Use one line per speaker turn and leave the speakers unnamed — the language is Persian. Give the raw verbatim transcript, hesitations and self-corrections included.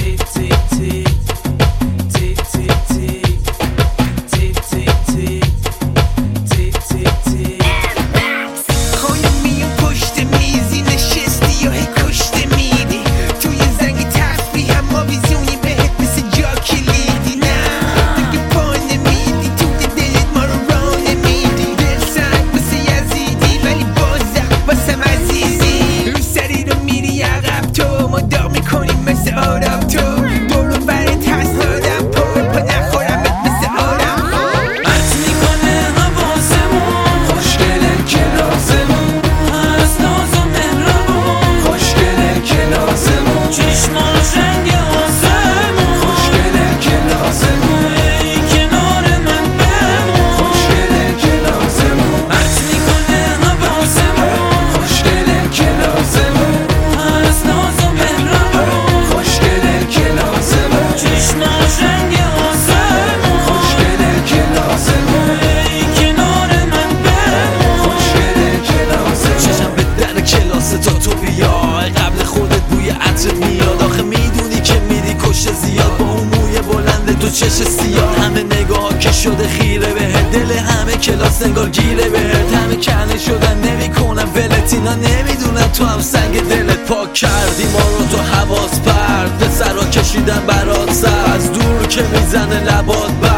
چش سیاه همه نگاه که شده خیره بهت، دل همه کلاس انگار گیره بهت، همه کنه شدن نمیکنن ولت، اینا نمیدونن تو هم سنگ دلت پاک کردی ما رو تو حواس پرد، به سرا کشیدن برات سر از دور که میزنه لبات بر